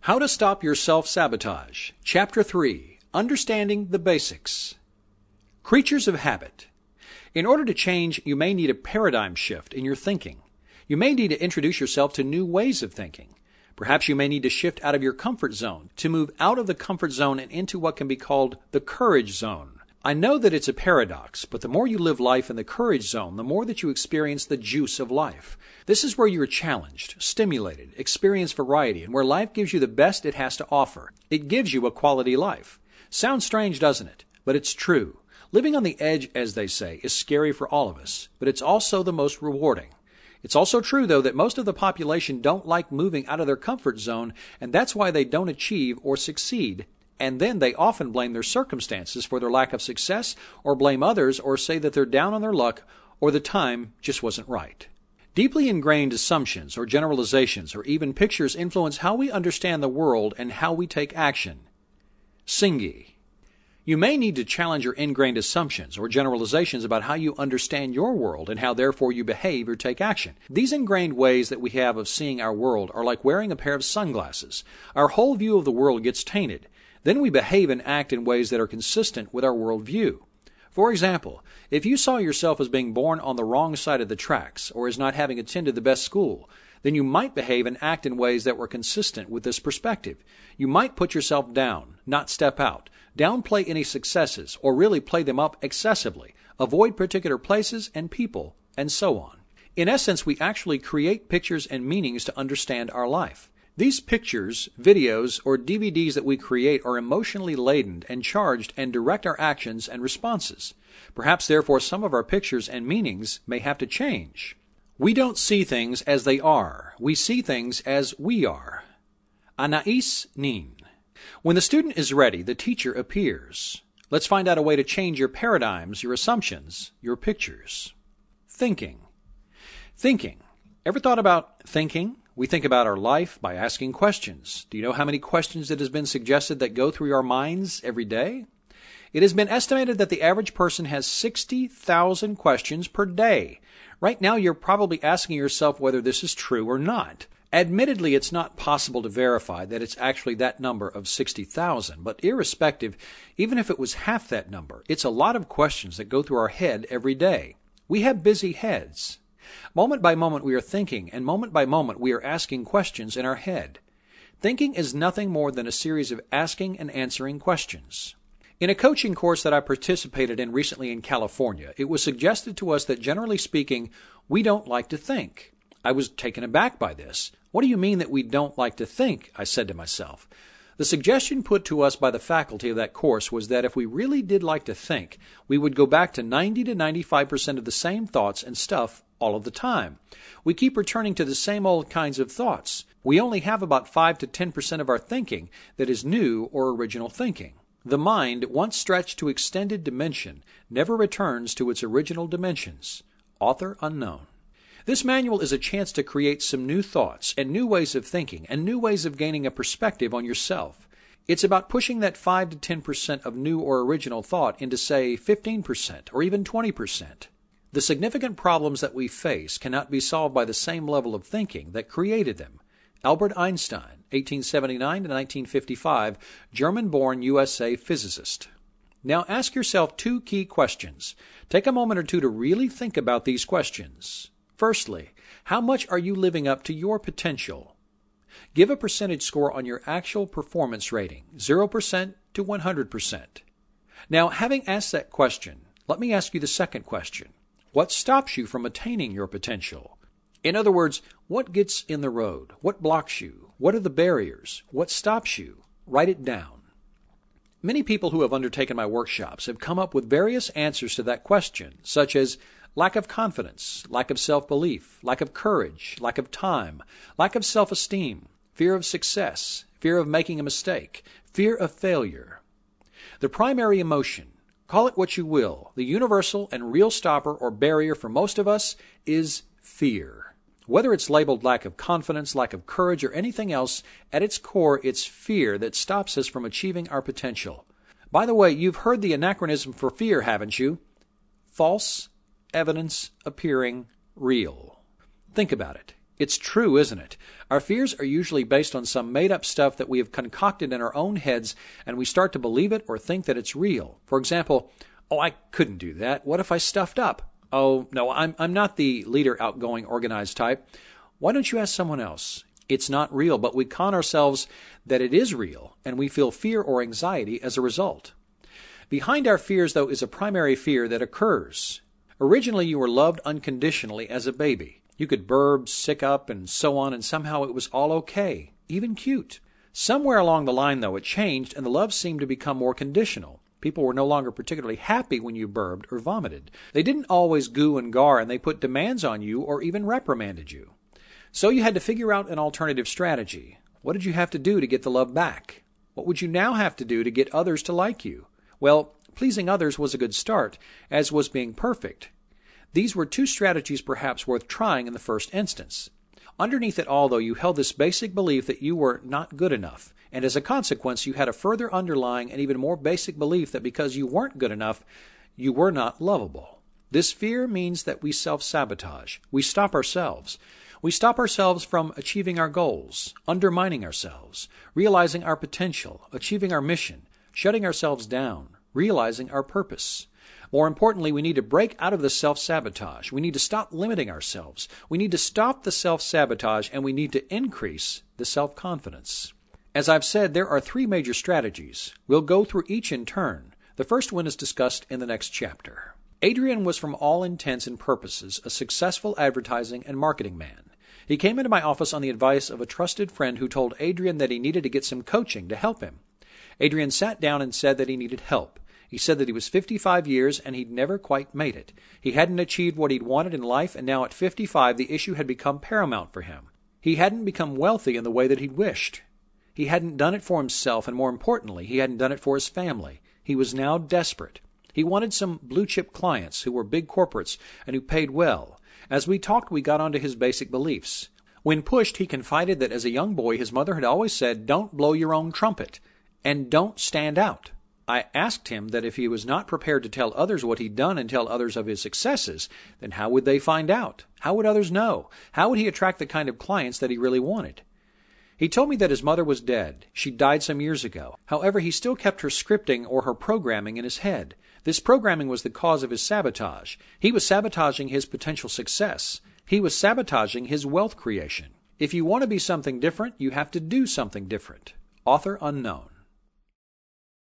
How to Stop Your Self-Sabotage. Chapter 3. Understanding the Basics. Creatures of Habit. In order to change, you may need a paradigm shift in your thinking. You may need to introduce yourself to new ways of thinking. Perhaps you may need to shift out of your comfort zone, to move out of the comfort zone and into what can be called the courage zone. I know that it's a paradox, but the more you live life in the courage zone, the more that you experience the juice of life. This is where you are challenged, stimulated, experience variety, and where life gives you the best it has to offer. It gives you a quality life. Sounds strange, doesn't it? But it's true. Living on the edge, as they say, is scary for all of us, but it's also the most rewarding. It's also true, though, that most of the population don't like moving out of their comfort zone, and that's why they don't achieve or succeed. And then they often blame their circumstances for their lack of success, or blame others, or say that they're down on their luck, or the time just wasn't right. Deeply ingrained assumptions or generalizations or even pictures influence how we understand the world and how we take action. Singhi. You may need to challenge your ingrained assumptions or generalizations about how you understand your world and how therefore you behave or take action. These ingrained ways that we have of seeing our world are like wearing a pair of sunglasses. Our whole view of the world gets tainted. Then we behave and act in ways that are consistent with our worldview. For example, if you saw yourself as being born on the wrong side of the tracks or as not having attended the best school, then you might behave and act in ways that were consistent with this perspective. You might put yourself down, not step out, downplay any successes, or really play them up excessively, avoid particular places and people, and so on. In essence, we actually create pictures and meanings to understand our life. These pictures, videos, or DVDs that we create are emotionally laden and charged and direct our actions and responses. Perhaps, therefore, some of our pictures and meanings may have to change. We don't see things as they are. We see things as we are. Anais Nin. When the student is ready, the teacher appears. Let's find out a way to change your paradigms, your assumptions, your pictures. Thinking. Thinking. Ever thought about thinking? We think about our life by asking questions. Do you know how many questions it has been suggested that go through our minds every day? It has been estimated that the average person has 60,000 questions per day. Right now, you're probably asking yourself whether this is true or not. Admittedly, it's not possible to verify that it's actually that number of 60,000, but irrespective, even if it was half that number, it's a lot of questions that go through our head every day. We have busy heads. Moment by moment we are thinking, and moment by moment we are asking questions in our head. Thinking is nothing more than a series of asking and answering questions. In a coaching course that I participated in recently in California, it was suggested to us that generally speaking, we don't like to think. I was taken aback by this. What do you mean that we don't like to think? I said to myself. The suggestion put to us by the faculty of that course was that if we really did like to think, we would go back to 90 to 95% of the same thoughts and stuff all of the time. We keep returning to the same old kinds of thoughts. We only have about 5 to 10% of our thinking that is new or original thinking. The mind, once stretched to extended dimension, never returns to its original dimensions. Author unknown. This manual is a chance to create some new thoughts and new ways of thinking and new ways of gaining a perspective on yourself. It's about pushing that 5 to 10% of new or original thought into, say, 15% or even 20%. The significant problems that we face cannot be solved by the same level of thinking that created them. Albert Einstein, 1879 to 1955, German-born USA physicist. Now ask yourself 2 key questions. Take a moment or two to really think about these questions. Firstly, how much are you living up to your potential? Give a percentage score on your actual performance rating, 0% to 100%. Now, having asked that question, let me ask you the second question. What stops you from attaining your potential? In other words, what gets in the road? What blocks you? What are the barriers? What stops you? Write it down. Many people who have undertaken my workshops have come up with various answers to that question, such as lack of confidence, lack of self-belief, lack of courage, lack of time, lack of self-esteem, fear of success, fear of making a mistake, fear of failure. The primary emotion, call it what you will, the universal and real stopper or barrier for most of us is fear. Whether it's labeled lack of confidence, lack of courage, or anything else, at its core, it's fear that stops us from achieving our potential. By the way, you've heard the anachronism for fear, haven't you? False evidence appearing real. Think about it. It's true, isn't it? Our fears are usually based on some made-up stuff that we have concocted in our own heads, and we start to believe it or think that it's real. For example, oh, I couldn't do that. What if I stuffed up? Oh, no, I'm not the leader, outgoing, organized type. Why don't you ask someone else? It's not real, but we con ourselves that it is real, and we feel fear or anxiety as a result. Behind our fears, though, is a primary fear that occurs. Originally, you were loved unconditionally as a baby. You could burp, sick up, and so on, and somehow it was all okay, even cute. Somewhere along the line, though, it changed, and the love seemed to become more conditional. People were no longer particularly happy when you burped or vomited. They didn't always goo and gar, and they put demands on you or even reprimanded you. So you had to figure out an alternative strategy. What did you have to do to get the love back? What would you now have to do to get others to like you? Well, pleasing others was a good start, as was being perfect. These were two strategies perhaps worth trying in the first instance. Underneath it all, though, you held this basic belief that you were not good enough, and as a consequence, you had a further underlying and even more basic belief that because you weren't good enough, you were not lovable. This fear means that we self-sabotage. We stop ourselves. We stop ourselves from achieving our goals, undermining ourselves, realizing our potential, achieving our mission, shutting ourselves down, realizing our purpose. More importantly, we need to break out of the self-sabotage. We need to stop limiting ourselves. We need to stop the self-sabotage, and we need to increase the self-confidence. As I've said, there are three major strategies. We'll go through each in turn. The first one is discussed in the next chapter. Adrian was, from all intents and purposes, a successful advertising and marketing man. He came into my office on the advice of a trusted friend who told Adrian that he needed to get some coaching to help him. Adrian sat down and said that he needed help. He said that he was 55 years and he'd never quite made it. He hadn't achieved what he'd wanted in life, and now at 55 the issue had become paramount for him. He hadn't become wealthy in the way that he'd wished. He hadn't done it for himself, and more importantly, he hadn't done it for his family. He was now desperate. He wanted some blue-chip clients who were big corporates and who paid well. As we talked, we got onto his basic beliefs. When pushed, he confided that as a young boy, his mother had always said, "Don't blow your own trumpet," and "Don't stand out." I asked him that if he was not prepared to tell others what he'd done and tell others of his successes, then how would they find out? How would others know? How would he attract the kind of clients that he really wanted? He told me that his mother was dead. She died some years ago. However, he still kept her scripting or her programming in his head. This programming was the cause of his sabotage. He was sabotaging his potential success. He was sabotaging his wealth creation. If you want to be something different, you have to do something different. Author unknown.